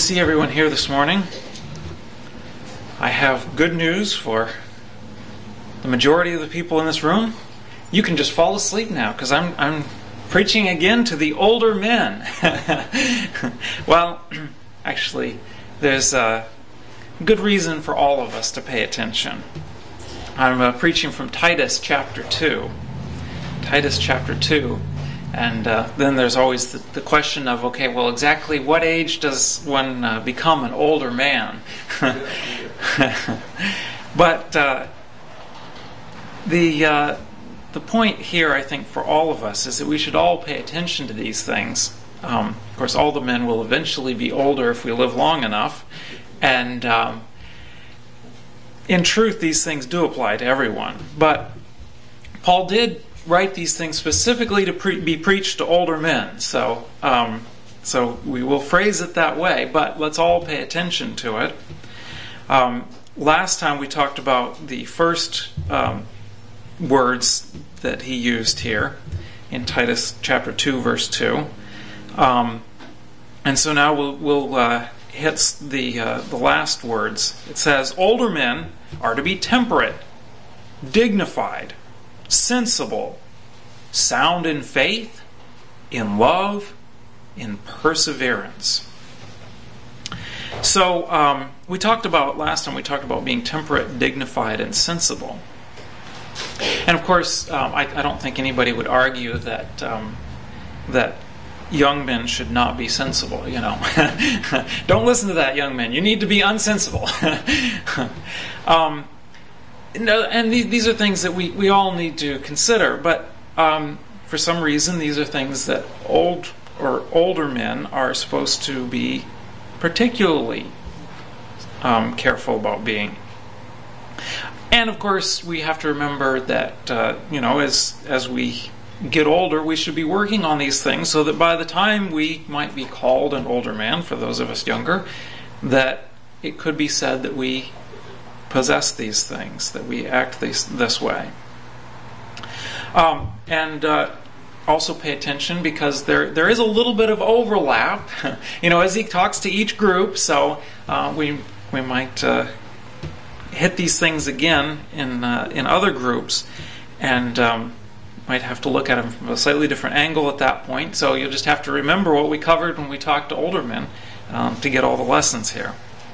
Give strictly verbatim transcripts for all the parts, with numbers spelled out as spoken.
see everyone here this morning. I have good news for the majority of the people in this room. You can just fall asleep now because I'm I'm preaching again to the older men. Well, actually, there's a good reason for all of us to pay attention. I'm uh, preaching from Titus chapter two. Titus chapter two. And uh, then there's always the, the question of, okay, well, exactly what age does one uh, become an older man? But uh, the uh, the point here, I think, for all of us is that we should all pay attention to these things. Um, of course, all the men will eventually be older if we live long enough. And um, in truth, these things do apply to everyone. But Paul did write these things specifically to pre- be preached to older men. So, um, so we will phrase it that way, but let's all pay attention to it. Um, last time we talked about the first um, words that he used here in Titus chapter two, verse two. Um, and so now we'll, we'll uh, hit the, uh, the last words. It says, older men are to be temperate, dignified, sensible, sound in faith, in love, in perseverance. So um, we talked about, last time we talked about being temperate, dignified, and sensible. And of course, um, I, I don't think anybody would argue that um, that young men should not be sensible, you know. Don't listen to that, young men. You need to be unsensible. um, No, and these are things that we, we all need to consider, but um, for some reason these are things that old or older men are supposed to be particularly um, careful about being. And of course, we have to remember that uh, you know, as as we get older, we should be working on these things so that by the time we might be called an older man, for those of us younger, that it could be said that we possess these things, that we act this, this way. Um, and uh, also pay attention because there there is a little bit of overlap, you know, as he talks to each group. So uh, we we might uh, hit these things again in uh, in other groups, and um, might have to look at them from a slightly different angle at that point. So you'll just have to remember what we covered when we talked to older men um, to get all the lessons here.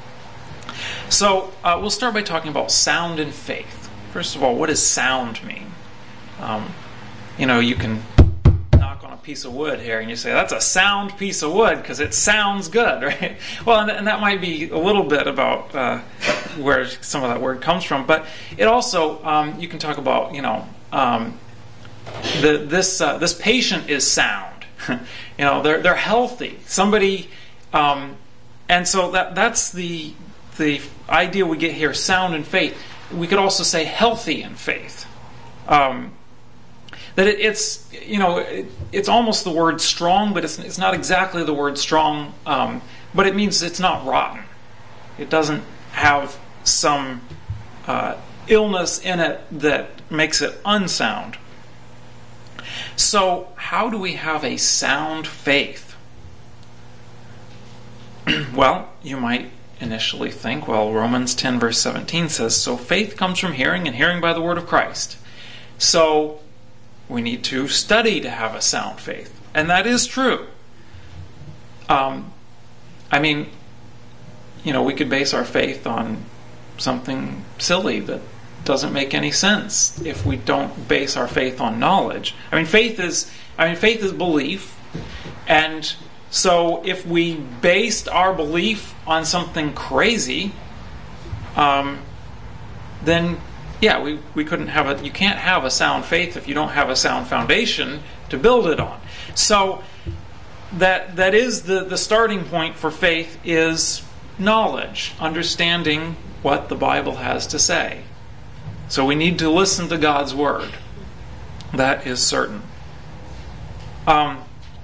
So uh, we'll start by talking about sound in faith. First of all, what does sound mean? Um, you know, you can knock on a piece of wood here and you say, that's a sound piece of wood because it sounds good, right? Well, and, and that might be a little bit about uh, where some of that word comes from. But it also, um, you can talk about, you know, um, the, this uh, this patient is sound. You know, they're they're healthy. Somebody, um, and so that that's the the idea we get here, sound in faith. We could also say healthy in faith. Um, that it, it's, you know, it, it's almost the word strong, but it's it's not exactly the word strong. Um, but it means it's not rotten. It doesn't have some uh, illness in it that makes it unsound. So, how do we have a sound faith? Well, you might initially think, well, Romans ten verse seventeen says, so faith comes from hearing, and hearing by the word of Christ. So we need to study to have a sound faith. And that is true. Um, I mean, you know, we could base our faith on something silly that doesn't make any sense if we don't base our faith on knowledge. I mean, faith is, I mean, faith is belief, and so if we based our belief on something crazy, um, then yeah, we, we couldn't have a. You can't have a sound faith if you don't have a sound foundation to build it on. So that that is the, the starting point for faith is knowledge, understanding what the Bible has to say. So we need to listen to God's word. That is certain. Um,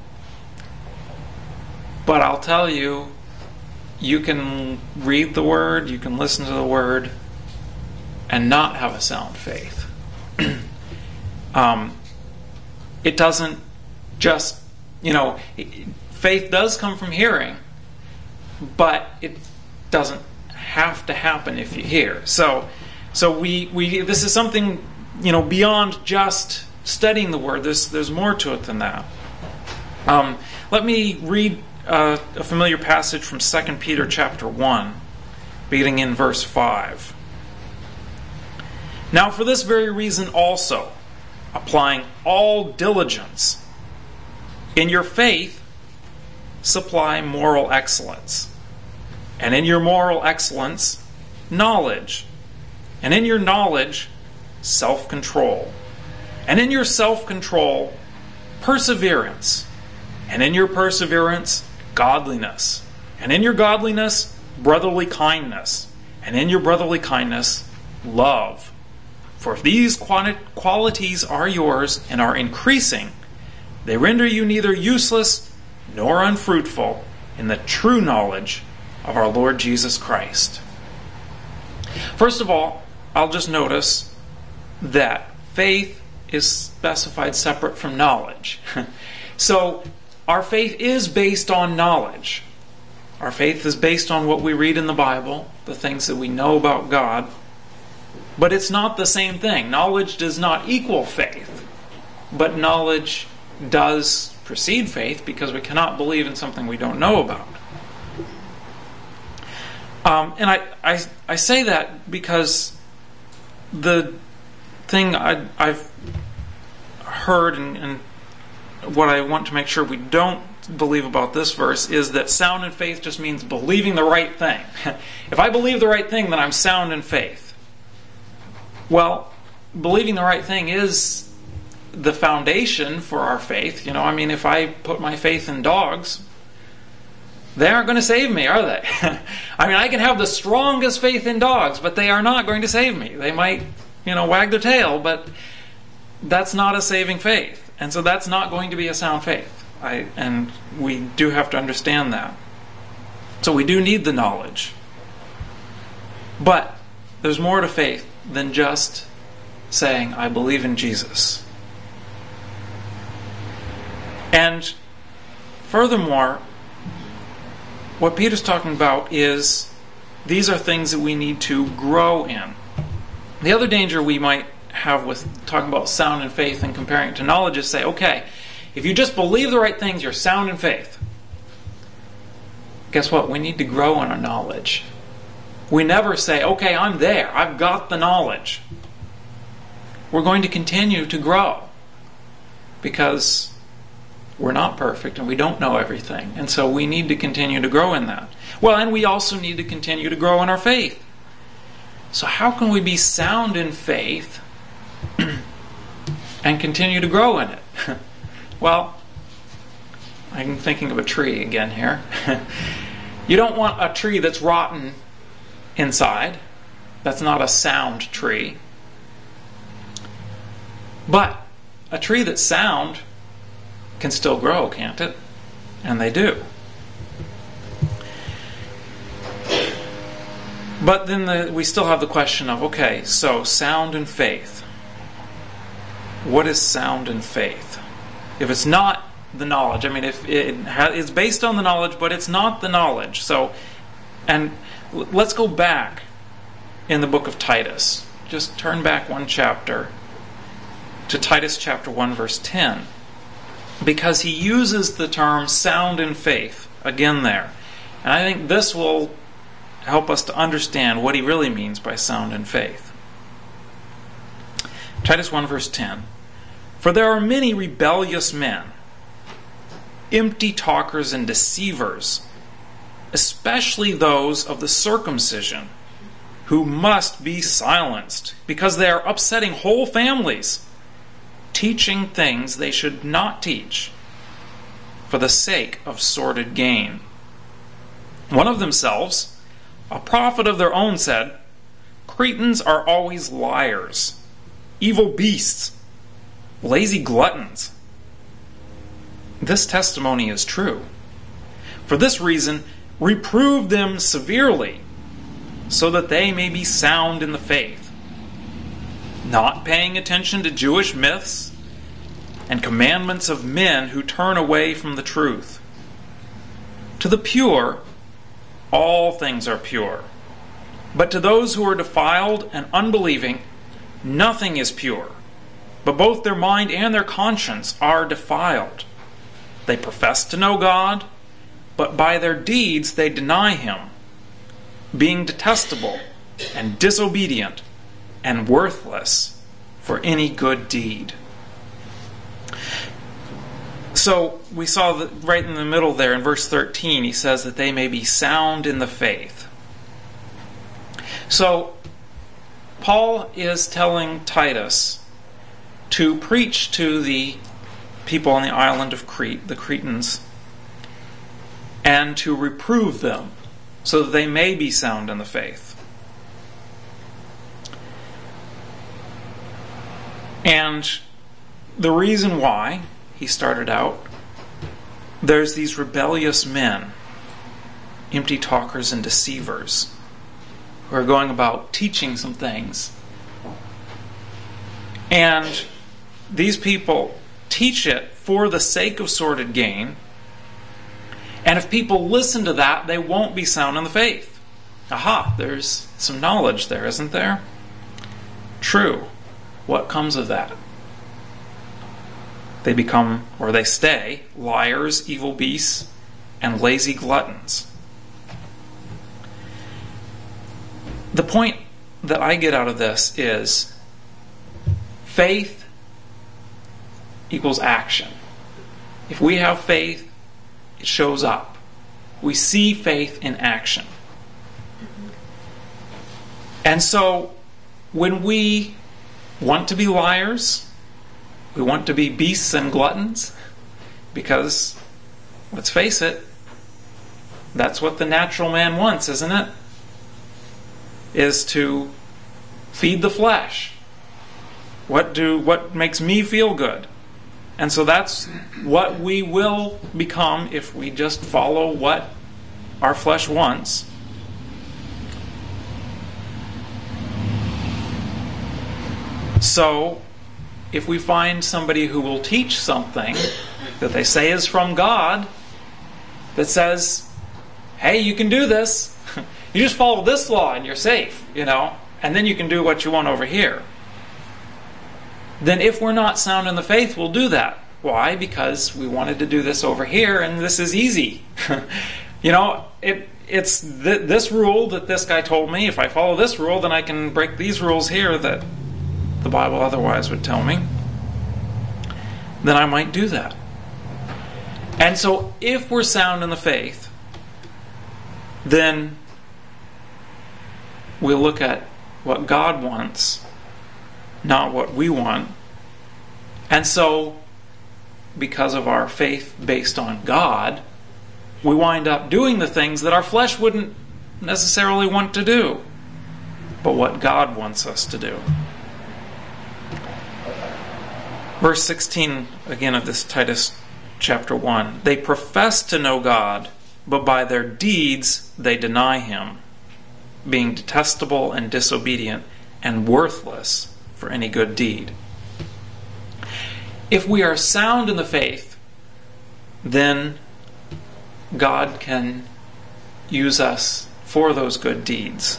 but I'll tell you, you can read the word, you can listen to the word, and not have a sound faith. um, it doesn't just, you know, faith does come from hearing, but it doesn't have to happen if you hear. So, so we we this is something, you know, beyond just studying the Word. There's there's more to it than that. Um, let me read uh, a familiar passage from Second Peter chapter one, beginning in verse five. Now, for this very reason also, applying all diligence, in your faith, supply moral excellence. And in your moral excellence, knowledge. And in your knowledge, self-control. And in your self-control, perseverance. And in your perseverance, godliness. And in your godliness, brotherly kindness. And in your brotherly kindness, love. For if these qualities are yours and are increasing, they render you neither useless nor unfruitful in the true knowledge of our Lord Jesus Christ. First of all, I'll just notice that faith is specified separate from knowledge. So, our faith is based on knowledge. Our faith is based on what we read in the Bible, the things that we know about God. But it's not the same thing. Knowledge does not equal faith. But knowledge does precede faith, because we cannot believe in something we don't know about. Um, and I, I I say that because the thing I, I've heard and, and what I want to make sure we don't believe about this verse is that sound in faith just means believing the right thing. If I believe the right thing, then I'm sound in faith. Well, believing the right thing is the foundation for our faith. You know, I mean, if I put my faith in dogs, they aren't going to save me, are they? I mean, I can have the strongest faith in dogs, but they are not going to save me. They might, you know, wag their tail, but that's not a saving faith. And so that's not going to be a sound faith. I, and we do have to understand that. So we do need the knowledge. But there's more to faith than just saying, I believe in Jesus. And furthermore, what Peter's talking about is these are things that we need to grow in. The other danger we might have with talking about sound in faith and comparing it to knowledge is say, okay, if you just believe the right things, you're sound in faith. Guess what? We need to grow in our knowledge. We never say, okay, I'm there. I've got the knowledge. We're going to continue to grow because we're not perfect and we don't know everything. And so we need to continue to grow in that. Well, and we also need to continue to grow in our faith. So how can we be sound in faith and continue to grow in it? Well, I'm thinking of a tree again here. You don't want a tree that's rotten inside. That's not a sound tree. But a tree that's sound can still grow, can't it? And they do. But then the, we still have the question of, okay, so sound in faith. What is sound in faith? If it's not the knowledge, I mean, if it ha- it's based on the knowledge, but it's not the knowledge. So, and l- let's go back in the book of Titus. Just turn back one chapter to Titus chapter one, verse ten. Because he uses the term sound in faith again there. And I think this will help us to understand what he really means by sound in faith. Titus one, verse ten. For there are many rebellious men, empty talkers and deceivers, especially those of the circumcision, who must be silenced, because they are upsetting whole families, teaching things they should not teach, for the sake of sordid gain. One of themselves, a prophet of their own, said, Cretans are always liars, evil beasts, lazy gluttons. This testimony is true. For this reason, reprove them severely, so that they may be sound in the faith, not paying attention to Jewish myths and commandments of men who turn away from the truth. To the pure, all things are pure. But to those who are defiled and unbelieving, nothing is pure. But both their mind and their conscience are defiled. They profess to know God, but by their deeds they deny Him, being detestable and disobedient and worthless for any good deed. So we saw that right in the middle there in verse thirteen, he says that they may be sound in the faith. So Paul is telling Titus to preach to the people on the island of Crete, the Cretans, and to reprove them so that they may be sound in the faith. And the reason why he started out, there's these rebellious men, empty talkers and deceivers, who are going about teaching some things. And these people teach it for the sake of sordid gain. And if people listen to that, they won't be sound in the faith. Aha, there's some knowledge there, isn't there? True. What comes of that? They become, or they stay, liars, evil beasts, and lazy gluttons. The point that I get out of this is faith equals action. If we have faith, it shows up. We see faith in action. And so, when we want to be liars, we want to be beasts and gluttons, because, let's face it, that's what the natural man wants, isn't it? Is to feed the flesh. What do what makes me feel good? And so that's what we will become if we just follow what our flesh wants. So, if we find somebody who will teach something that they say is from God, that says, hey, you can do this. You just follow this law and you're safe, you know, and then you can do what you want over here. Then if we're not sound in the faith, we'll do that. Why? Because we wanted to do this over here and this is easy. You know, it it's th- this rule that this guy told me. If I follow this rule, then I can break these rules here that the Bible otherwise would tell me. Then I might do that. And so if we're sound in the faith, then we'll look at what God wants, not what we want. And so, because of our faith based on God, we wind up doing the things that our flesh wouldn't necessarily want to do, but what God wants us to do. Verse sixteen, again, of this Titus chapter one. They profess to know God, but by their deeds they deny Him, being detestable and disobedient and worthless for any good deed. If we are sound in the faith, then God can use us for those good deeds.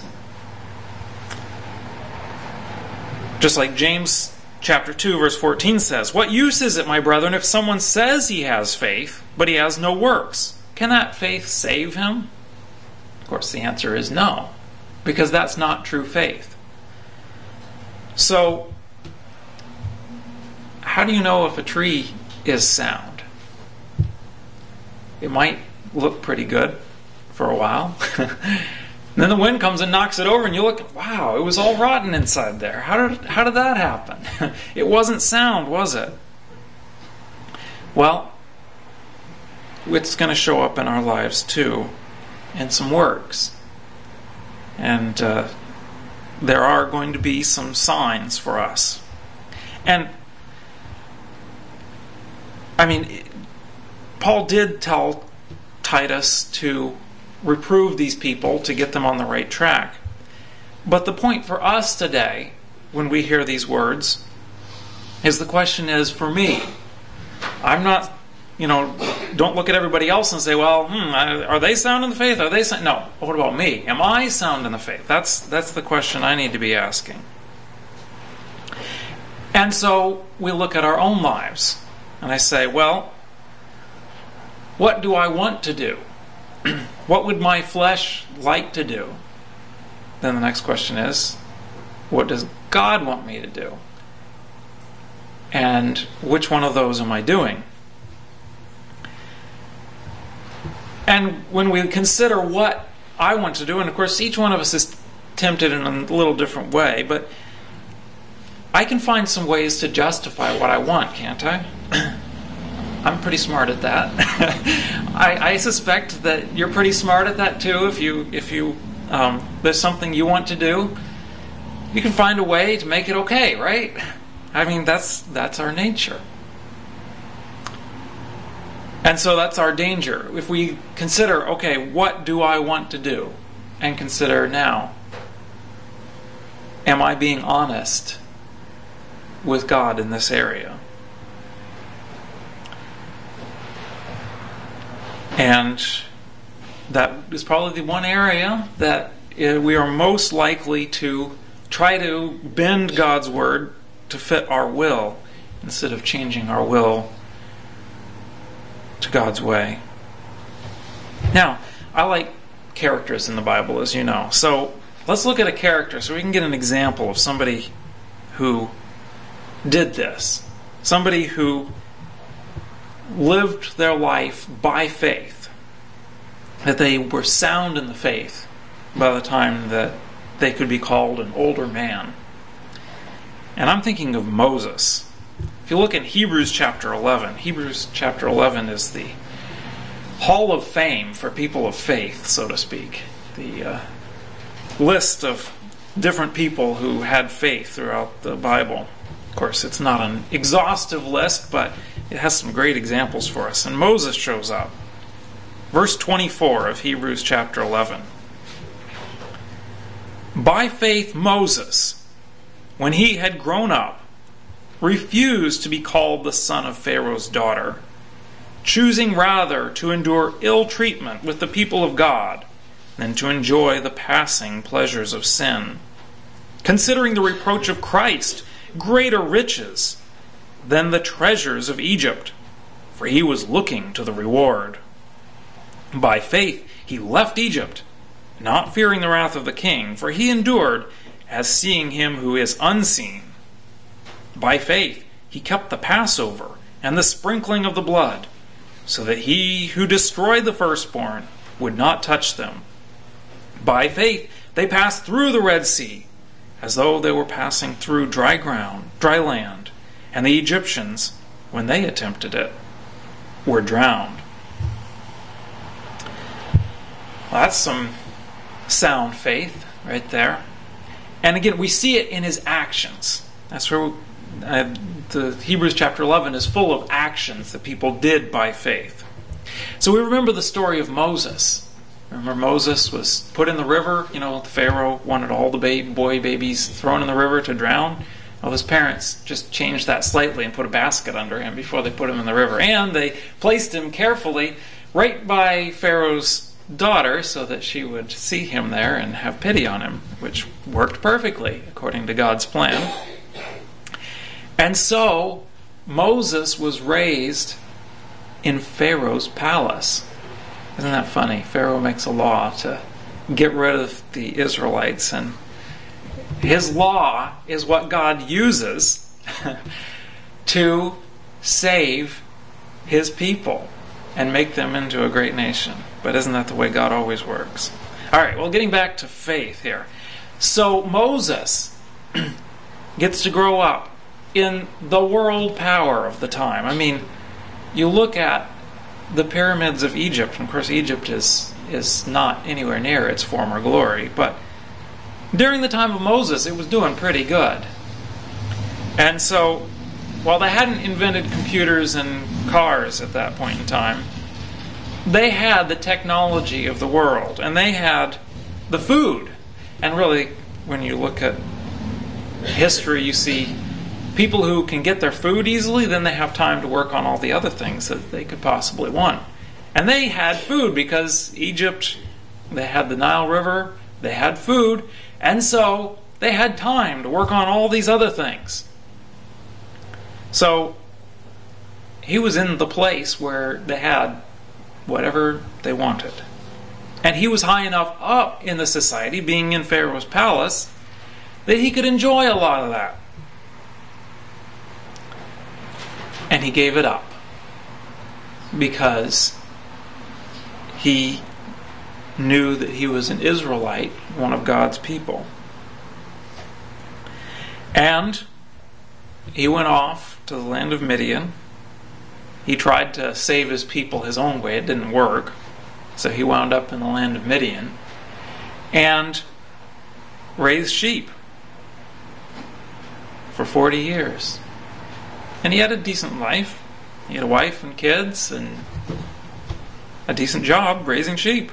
Just like James chapter two verse fourteen says, "What use is it, my brethren, if someone says he has faith, but he has no works? Can that faith save him?" Of course, the answer is no, because that's not true faith. So, how do you know if a tree is sound? It might look pretty good for a while. Then the wind comes and knocks it over and you look, wow, it was all rotten inside there. How did how did that happen? It wasn't sound, was it? Well, it's going to show up in our lives too, in some works. And uh, there are going to be some signs for us. And, I mean, Paul did tell Titus to reprove these people to get them on the right track. But the point for us today, when we hear these words, is the question is, for me, I'm not, you know, don't look at everybody else and say, well, hmm, are they sound in the faith? Are they sound? No. What about me? Am I sound in the faith? That's that's the question I need to be asking. And so we look at our own lives, and I say, well, what do I want to do? What would my flesh like to do? Then the next question is, what does God want me to do? And which one of those am I doing? And when we consider what I want to do, and of course each one of us is tempted in a little different way, but I can find some ways to justify what I want, can't I? I'm pretty smart at that. I, I suspect that you're pretty smart at that too. If you if you um, there's something you want to do, you can find a way to make it okay, right? I mean, that's that's our nature. And so that's our danger. If we consider, okay, what do I want to do? And consider now, am I being honest with God in this area? And that is probably the one area that we are most likely to try to bend God's word to fit our will instead of changing our will to God's way. Now, I like characters in the Bible, as you know. So let's look at a character so we can get an example of somebody who did this. Somebody who lived their life by faith. That they were sound in the faith by the time that they could be called an older man. And I'm thinking of Moses. If you look in Hebrews chapter eleven, Hebrews chapter eleven is the hall of fame for people of faith, so to speak. The uh, list of different people who had faith throughout the Bible. Of course, it's not an exhaustive list, but it has some great examples for us. And Moses shows up. Verse twenty-four of Hebrews chapter eleven. By faith Moses, when he had grown up, refused to be called the son of Pharaoh's daughter, choosing rather to endure ill treatment with the people of God than to enjoy the passing pleasures of sin, considering the reproach of Christ greater riches than the treasures of Egypt, for he was looking to the reward. By faith he left Egypt, not fearing the wrath of the king, for he endured as seeing him who is unseen. By faith he kept the Passover and the sprinkling of the blood, so that he who destroyed the firstborn would not touch them. By faith they passed through the Red Sea, as though they were passing through dry ground, dry land, and the Egyptians, when they attempted it, were drowned. Well, that's some sound faith right there. And again, we see it in his actions. That's where uh, the Hebrews chapter eleven is full of actions that people did by faith. So we remember the story of Moses. Remember Moses was put in the river. You know, the Pharaoh wanted all the baby, boy babies thrown in the river to drown. Well, his parents just changed that slightly and put a basket under him before they put him in the river. And they placed him carefully right by Pharaoh's daughter so that she would see him there and have pity on him, which worked perfectly according to God's plan. And so Moses was raised in Pharaoh's palace. Isn't that funny? Pharaoh makes a law to get rid of the Israelites, and his law is what God uses to save his people and make them into a great nation. But isn't that the way God always works? All right, well, getting back to faith here. So Moses gets to grow up in the world power of the time. I mean, you look at the pyramids of Egypt, and of course Egypt is, is not anywhere near its former glory, but during the time of Moses, it was doing pretty good. And so, while they hadn't invented computers and cars at that point in time, they had the technology of the world, and they had the food. And really, when you look at history, you see People who can get their food easily, then they have time to work on all the other things that they could possibly want. And they had food because Egypt, they had the Nile River, they had food, and so they had time to work on all these other things. So he was in the place where they had whatever they wanted. And he was high enough up in the society, being in Pharaoh's palace, that he could enjoy a lot of that. And he gave it up because he knew that he was an Israelite, one of God's people. And he went off to the land of Midian. He tried to save his people his own way. It didn't work. So he wound up in the land of Midian and raised sheep for forty years. And he had a decent life. He had a wife and kids and a decent job raising sheep.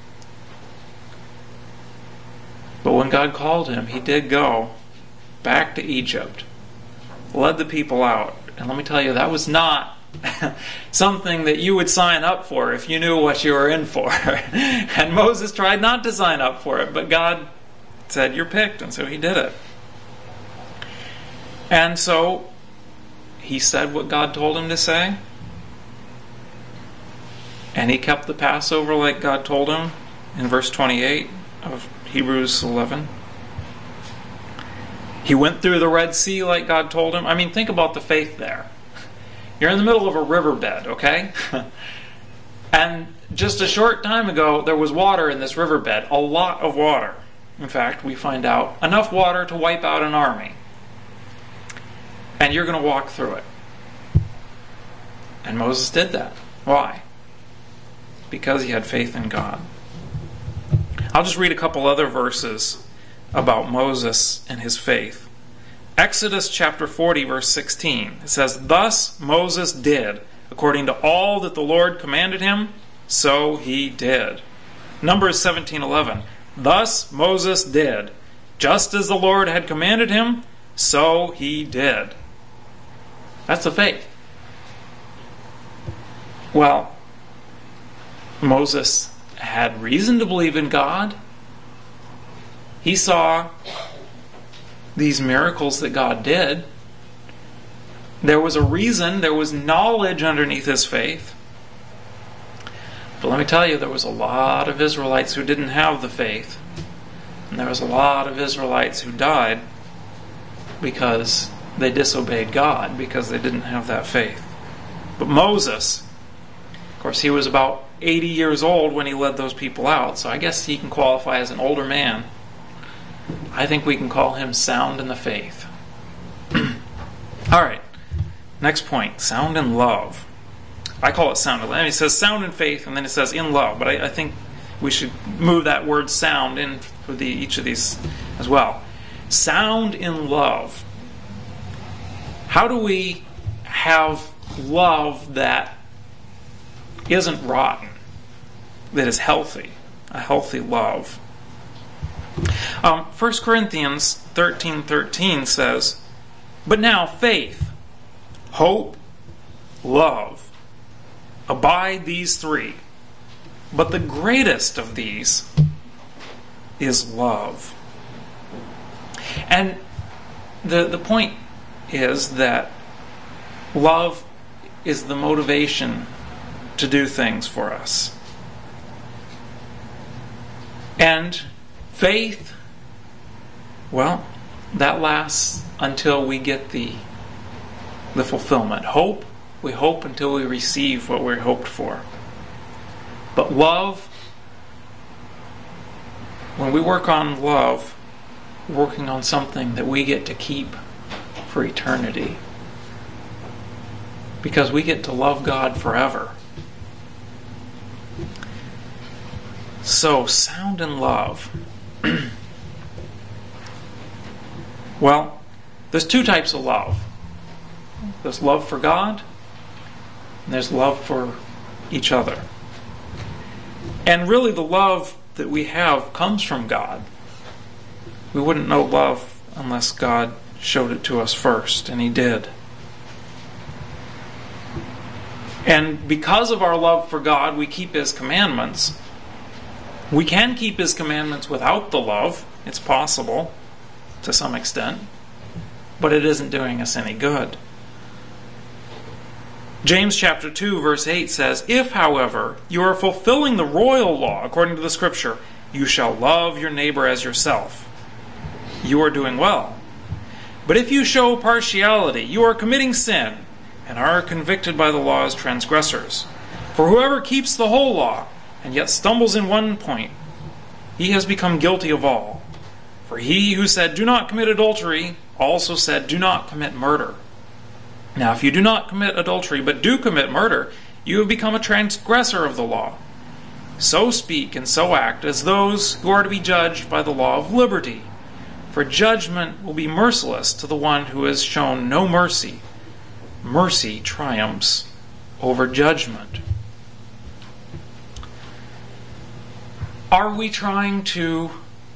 But when God called him, he did go back to Egypt, led the people out. And let me tell you, that was not something that you would sign up for if you knew what you were in for. And Moses tried not to sign up for it, but God said, "You're picked," and so he did it. And so he said what God told him to say, and he kept the Passover like God told him in verse twenty-eight of Hebrews eleven. He went through the Red Sea like God told him. I mean, think about the faith there. You're in the middle of a riverbed, okay? And just a short time ago, there was water in this riverbed. A lot of water. In fact, we find out enough water to wipe out an army. And you're going to walk through it. And Moses did that. Why? Because he had faith in God. I'll just read a couple other verses about Moses and his faith. Exodus chapter forty, verse sixteen. It says, "Thus Moses did, according to all that the Lord commanded him, so he did." Numbers seventeen eleven. "Thus Moses did, just as the Lord had commanded him, so he did." That's the faith. Well, Moses had reason to believe in God. He saw these miracles that God did. There was a reason, there was knowledge underneath his faith. But let me tell you, there was a lot of Israelites who didn't have the faith. And there was a lot of Israelites who died because they disobeyed God, because they didn't have that faith. But Moses, of course, he was about eighty years old when he led those people out, so I guess he can qualify as an older man. I think we can call him sound in the faith. All right, next point, sound in love. I call it sound in love. It says sound in faith, and then it says in love, but I, I think we should move that word sound in for the, each of these as well. Sound in love. How do we have love that isn't rotten, that is healthy, a healthy love? Um, First Corinthians thirteen thirteen says, "But now faith, hope, love, abide these three. But the greatest of these is love." And the, the point is that love is the motivation to do things for us. And faith, well, that lasts until we get the the fulfillment. Hope, we hope until we receive what we're hoped for. But love, when we work on love, we're working on something that we get to keep for eternity. Because we get to love God forever. So, sound in love. Well, there's two types of love. There's love for God, and there's love for each other. And really the love that we have comes from God. We wouldn't know love unless God showed it to us first, and He did. And because of our love for God, we keep His commandments. We can keep His commandments without the love. It's possible, to some extent. But it isn't doing us any good. James chapter two, verse eight says, "If, however, you are fulfilling the royal law according to the Scripture, you shall love your neighbor as yourself. You are doing well. But if you show partiality, you are committing sin, and are convicted by the law as transgressors. For whoever keeps the whole law, and yet stumbles in one point, he has become guilty of all. For he who said, 'Do not commit adultery,' also said, 'Do not commit murder.' Now if you do not commit adultery, but do commit murder, you have become a transgressor of the law. So speak and so act as those who are to be judged by the law of liberty. For judgment will be merciless to the one who has shown no mercy. Mercy triumphs over judgment." Are we trying to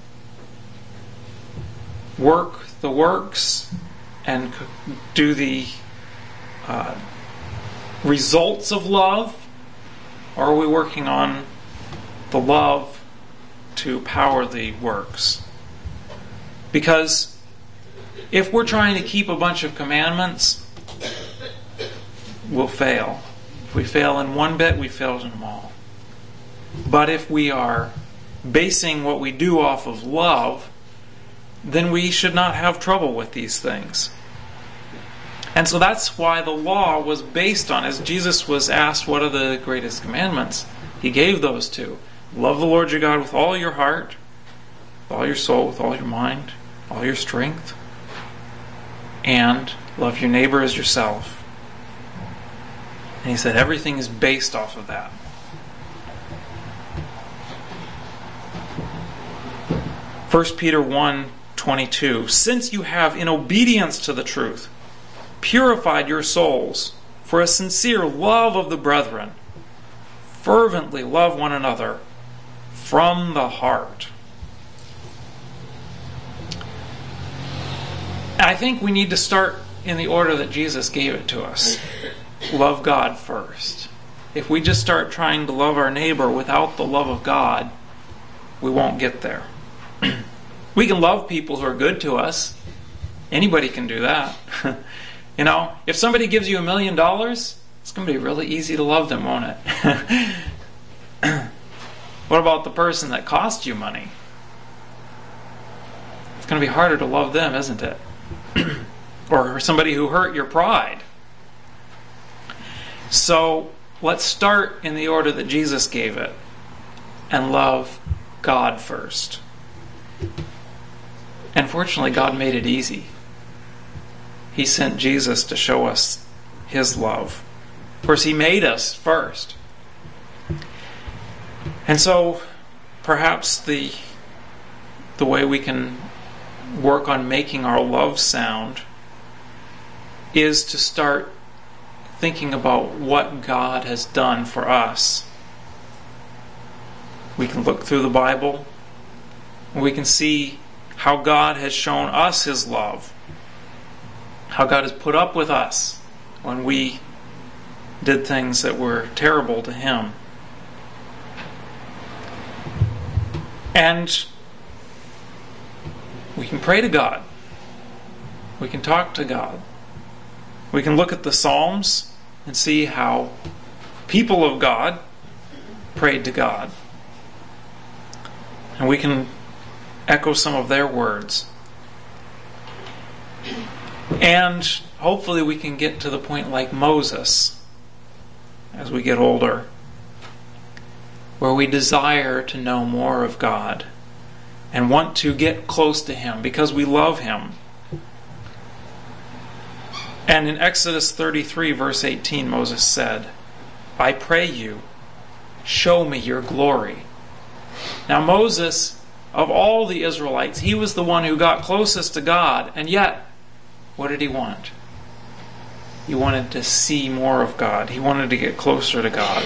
work the works and do the uh, results of love? Or are we working on the love to power the works? Because if we're trying to keep a bunch of commandments, we'll fail. If we fail in one bit, we failed in them all. But if we are basing what we do off of love, then we should not have trouble with these things. And so that's why the law was based on, as Jesus was asked, what are the greatest commandments? He gave those two. Love the Lord your God with all your heart, with all your soul, with all your mind, all your strength, and love your neighbor as yourself. And he said everything is based off of that. First Peter one twenty-two, "Since you have, in obedience to the truth, purified your souls for a sincere love of the brethren, fervently love one another from the heart." I think we need to start in the order that Jesus gave it to us. Love God first. If we just start trying to love our neighbor without the love of God, we won't get there. We can love people who are good to us. Anybody can do that. You know, if somebody gives you a million dollars, it's going to be really easy to love them, won't it? What about the person that cost you money? It's going to be harder to love them, isn't it? Or somebody who hurt your pride. So let's start in the order that Jesus gave it and love God first. And fortunately, God made it easy. He sent Jesus to show us His love. Of course, He made us first. And so, perhaps the the way we can work on making our love sound is to start thinking about what God has done for us. We can look through the Bible, and we can see how God has shown us His love. How God has put up with us when we did things that were terrible to Him. And we can pray to God. We can talk to God. We can look at the Psalms and see how people of God prayed to God. And we can echo some of their words. And hopefully we can get to the point like Moses as we get older, where we desire to know more of God and want to get close to Him because we love Him. And in Exodus thirty-three, verse eighteen, Moses said, "I pray you, show me your glory." Now Moses, of all the Israelites, he was the one who got closest to God, and yet, what did he want? He wanted to see more of God. He wanted to get closer to God.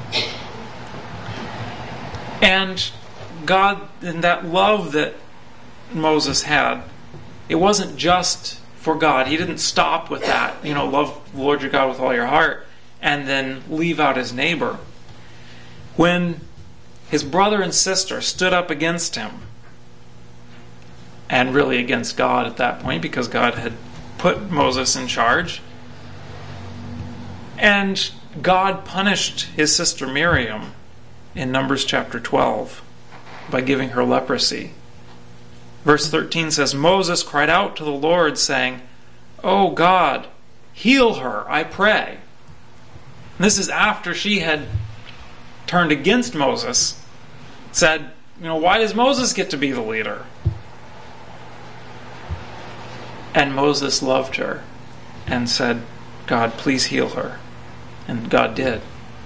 And God, in that love that Moses had, it wasn't just for God. He didn't stop with that, you know, love the Lord your God with all your heart, and then leave out his neighbor. When his brother and sister stood up against him, and really against God at that point, because God had put Moses in charge, and God punished his sister Miriam in Numbers chapter twelve by giving her leprosy. Verse thirteen says, Moses cried out to the Lord, saying, "O God, heal her, I pray." And this is after she had turned against Moses, said, you know, why does Moses get to be the leader? And Moses loved her and said, God, please heal her. And God did.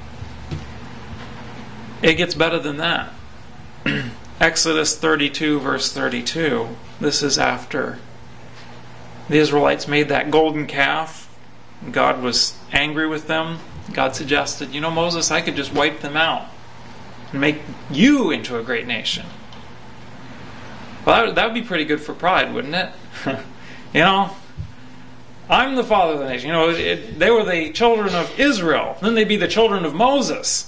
It gets better than that. Exodus thirty-two, verse thirty-two. This is after the Israelites made that golden calf. God was angry with them. God suggested, you know, Moses, I could just wipe them out and make you into a great nation. Well, that would, that would be pretty good for pride, wouldn't it? You know, I'm the father of the nation. You know, it, they were the children of Israel. Then they'd be the children of Moses.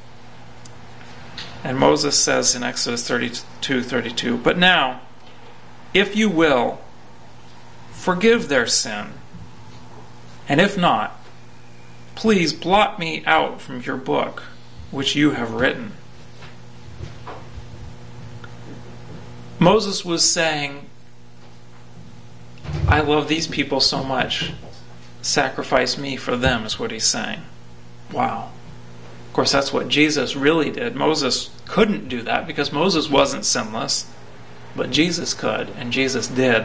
And Moses says in Exodus thirty-two thirty-two, but now, if you will, forgive their sin. And if not, please blot me out from your book, which you have written. Moses was saying, I love these people so much. Sacrifice me for them, is what he's saying. Wow. Of course, that's what Jesus really did. Moses couldn't do that because Moses wasn't sinless, but Jesus could, and Jesus did.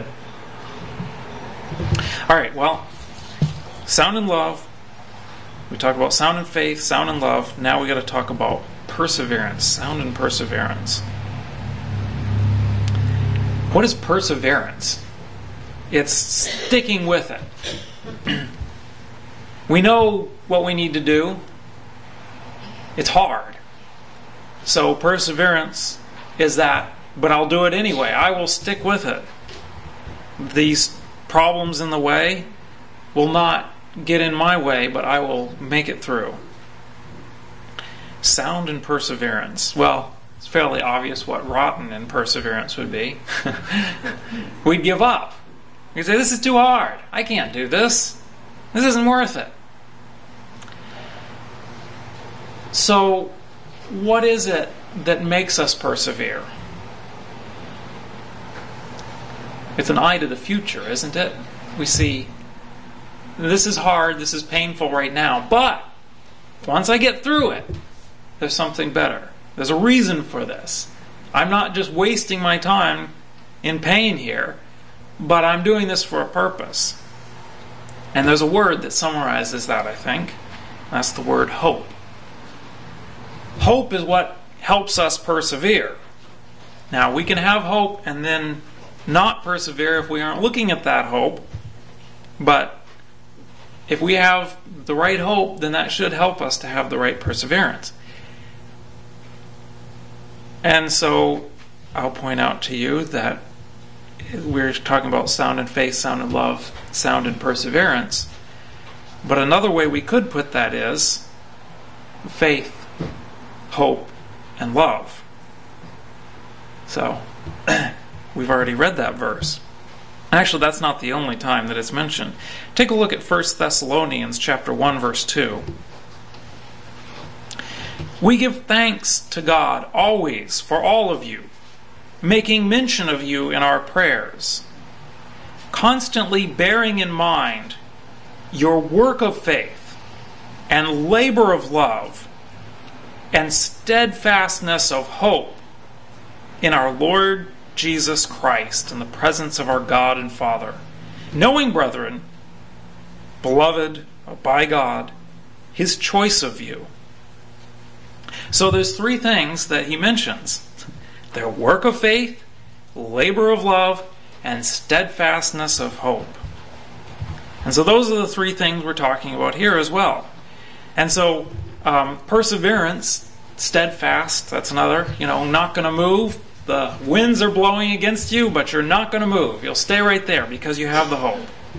All right, well, sound in love. We talk about sound in faith, sound in love. Now we got to talk about perseverance, sound in perseverance. What is perseverance? It's sticking with it. We know what we need to do. It's hard. So perseverance is that, but I'll do it anyway. I will stick with it. These problems in the way will not get in my way, but I will make it through. Sound in perseverance. Well, it's fairly obvious what rotten in perseverance would be. We'd give up. We'd say, this is too hard. I can't do this. This isn't worth it. So, what is it that makes us persevere? It's an eye to the future, isn't it? We see, this is hard, this is painful right now, but once I get through it, there's something better. There's a reason for this. I'm not just wasting my time in pain here, but I'm doing this for a purpose. And there's a word that summarizes that, I think. That's the word hope. Hope is what helps us persevere. Now, we can have hope and then not persevere if we aren't looking at that hope. But if we have the right hope, then that should help us to have the right perseverance. And so, I'll point out to you that we're talking about sound in faith, sound in love, sound in perseverance. But another way we could put that is faith, hope, and love. So, we've already read that verse. Actually, that's not the only time that it's mentioned. Take a look at First Thessalonians chapter one, verse two. We give thanks to God always for all of you, making mention of you in our prayers, constantly bearing in mind your work of faith and labor of love and steadfastness of hope in our Lord Jesus Christ in the presence of our God and Father. Knowing, brethren, beloved by God, His choice of you. So there's three things that he mentions. Their work of faith, labor of love, and steadfastness of hope. And so those are the three things we're talking about here as well. And so um, perseverance, steadfast, that's another, you know, not going to move. The winds are blowing against you, but you're not going to move. You'll stay right there because you have the hope.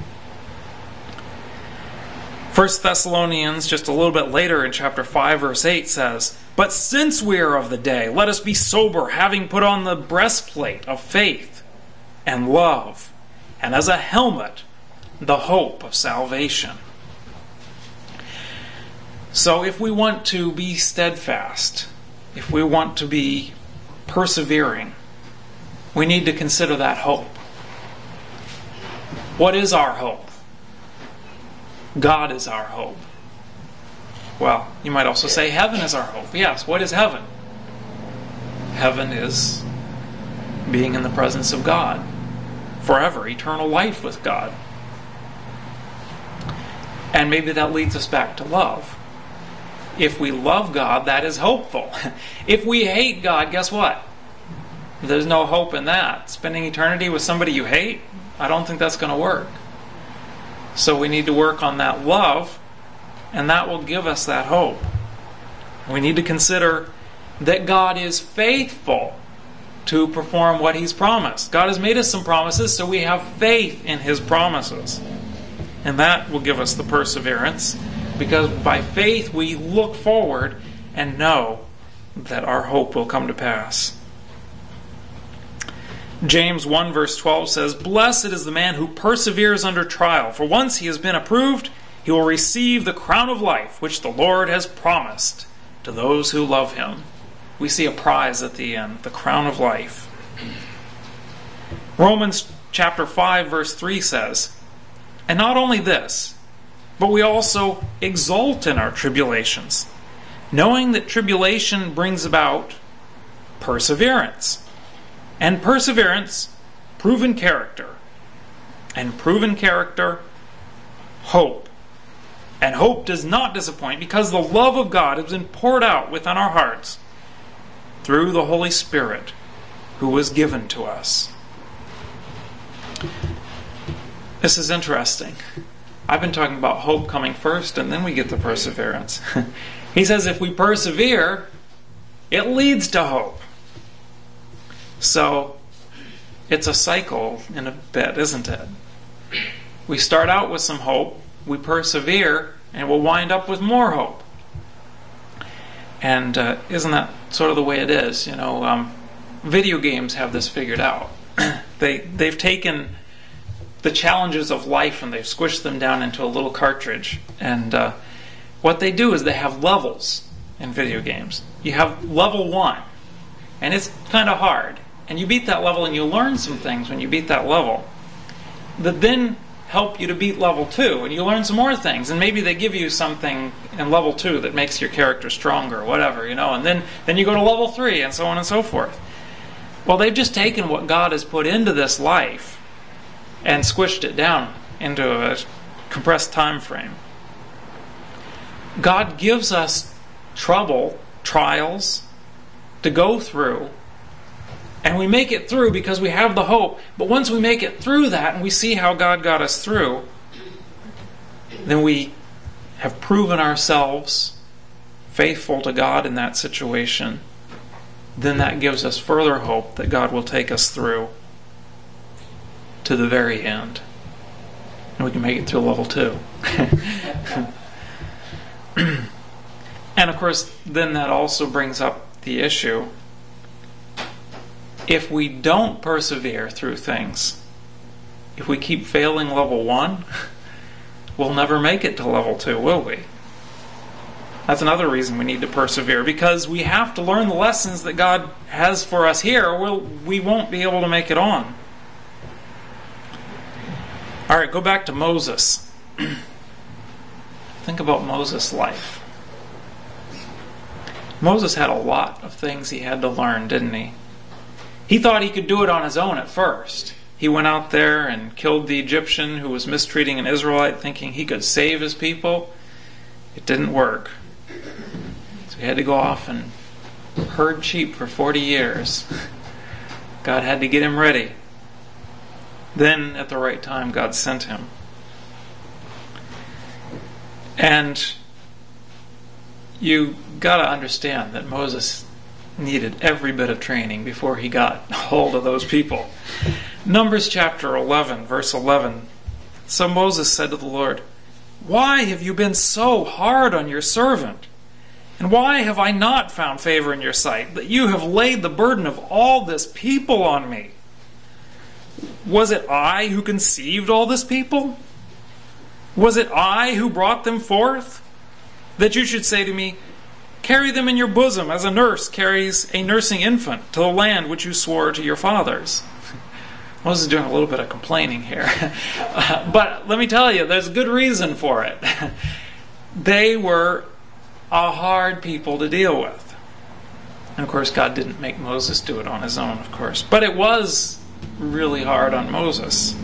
First Thessalonians, just a little bit later in chapter five, verse eight says, "But since we are of the day, let us be sober, having put on the breastplate of faith and love, and as a helmet, the hope of salvation." So if we want to be steadfast, if we want to be persevering, we need to consider that hope. What is our hope? God is our hope. Well, you might also say heaven is our hope. Yes, what is heaven? Heaven is being in the presence of God forever, eternal life with God. And maybe that leads us back to love. If we love God, that is hopeful. If we hate God, guess what? There's no hope in that. Spending eternity with somebody you hate, I don't think that's going to work. So we need to work on that love, and that will give us that hope. We need to consider that God is faithful to perform what He's promised. God has made us some promises, so we have faith in His promises. And that will give us the perseverance, because by faith we look forward and know that our hope will come to pass. James one verse twelve says, "Blessed is the man who perseveres under trial, for once he has been approved, he will receive the crown of life which the Lord has promised to those who love Him." We see a prize at the end, the crown of life. Romans chapter five verse three says, "And not only this, but we also exult in our tribulations, knowing that tribulation brings about perseverance. And perseverance, proven character. And proven character, hope. And hope does not disappoint, because the love of God has been poured out within our hearts through the Holy Spirit who was given to us." This is interesting. I've been talking about hope coming first, and then we get the perseverance. He says if we persevere, it leads to hope. So, it's a cycle in a bit, isn't it? We start out with some hope, we persevere, and we'll wind up with more hope. And uh, isn't that sort of the way it is? You know, um, video games have this figured out. they, they've taken the challenges of life and they've squished them down into a little cartridge. And uh, what they do is they have levels in video games. You have level one, and it's kind of hard. And you beat that level and you learn some things when you beat that level that then help you to beat level two, and you learn some more things, and maybe they give you something in level two that makes your character stronger or whatever, you know, and then, then you go to level three and so on and so forth. Well, they've just taken what God has put into this life and squished it down into a compressed time frame. God gives us trouble, trials to go through, and we make it through because we have the hope. But once we make it through that and we see how God got us through, then we have proven ourselves faithful to God in that situation. Then that gives us further hope that God will take us through to the very end. And we can make it through level two. And of course, then that also brings up the issue. If we don't persevere through things, if we keep failing level one, we'll never make it to level two, will we? That's another reason we need to persevere, because we have to learn the lessons that God has for us here, or we'll, we won't be able to make it on. All right, go back to Moses. Think about Moses' life. Moses had a lot of things he had to learn, didn't he? He thought he could do it on his own at first. He went out there and killed the Egyptian who was mistreating an Israelite, thinking he could save his people. It didn't work. So he had to go off and herd sheep for forty years. God had to get him ready. Then, at the right time, God sent him. And you got to understand that Moses needed every bit of training before he got hold of those people. Numbers chapter eleven, verse eleven. So Moses said to the Lord, why have you been so hard on your servant? And why have I not found favor in your sight, that you have laid the burden of all this people on me? Was it I who conceived all this people? Was it I who brought them forth? That you should say to me, carry them in your bosom as a nurse carries a nursing infant to the land which you swore to your fathers. Moses is doing a little bit of complaining here. Uh, but let me tell you, there's good reason for it. They were a hard people to deal with. And of course, God didn't make Moses do it on his own, of course. But it was really hard on Moses.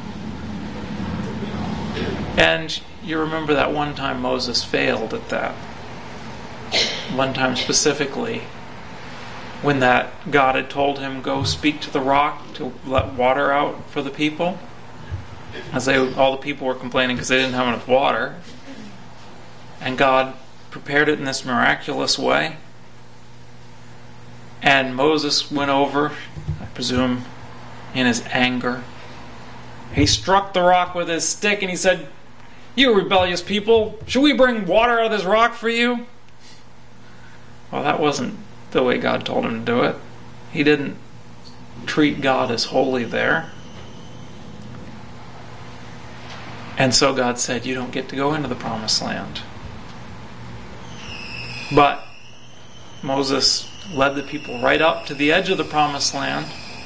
And you remember that one time Moses failed at that. One time specifically, when that God had told him, go speak to the rock to let water out for the people. As they, all the people were complaining because they didn't have enough water. And God prepared it in this miraculous way. And Moses went over, I presume, in his anger. He struck the rock with his stick and he said, you rebellious people, should we bring water out of this rock for you? Well, that wasn't the way God told him to do it. He didn't treat God as holy there. And so God said, you don't get to go into the promised land. But Moses led the people right up to the edge of the promised land.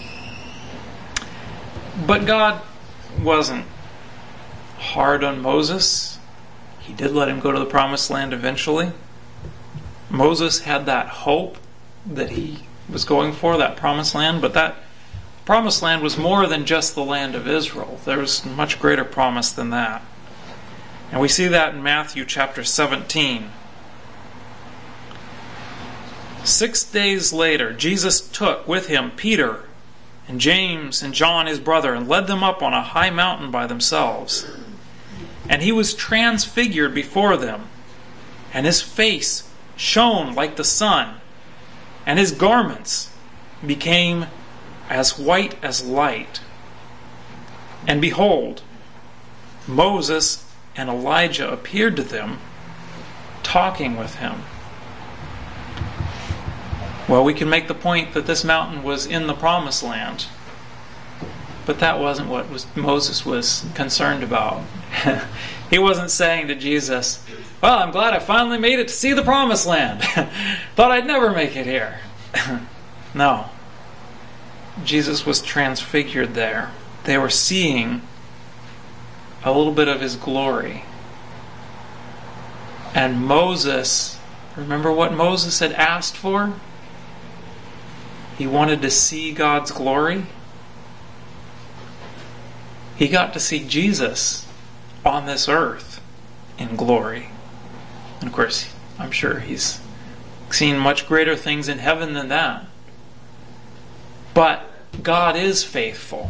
But God wasn't hard on Moses. He did let him go to the promised land eventually. Moses had that hope that he was going for, that promised land, but that promised land was more than just the land of Israel. There was a much greater promise than that. And we see that in Matthew chapter seventeen. Six days later, Jesus took with him Peter and James and John his brother and led them up on a high mountain by themselves. And he was transfigured before them, and his face shone like the sun, and his garments became as white as light. And behold, Moses and Elijah appeared to them, talking with him. Well, we can make the point that this mountain was in the promised land, but that wasn't what was, Moses was concerned about. He wasn't saying to Jesus, well, I'm glad I finally made it to see the promised land. Thought I'd never make it here. No. Jesus was transfigured there. They were seeing a little bit of his glory. And Moses, remember what Moses had asked for? He wanted to see God's glory. He got to see Jesus on this earth in glory. And of course, I'm sure he's seen much greater things in heaven than that. But God is faithful.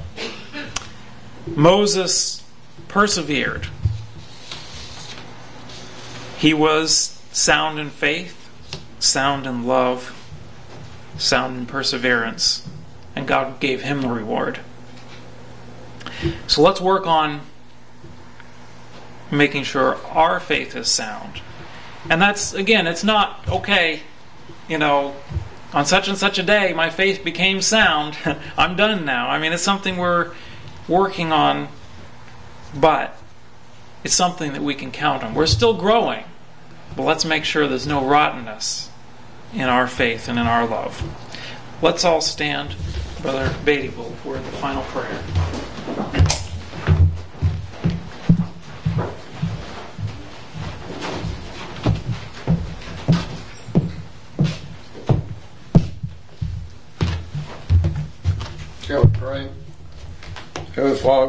Moses persevered. He was sound in faith, sound in love, sound in perseverance, and God gave him the reward. So let's work on making sure our faith is sound. And that's, again, it's not, okay, you know, on such and such a day my faith became sound, I'm done now. I mean, it's something we're working on, but it's something that we can count on. We're still growing, but let's make sure there's no rottenness in our faith and in our love. Let's all stand. Brother Beatty will word the final prayer. Shall we pray? Heavenly Father,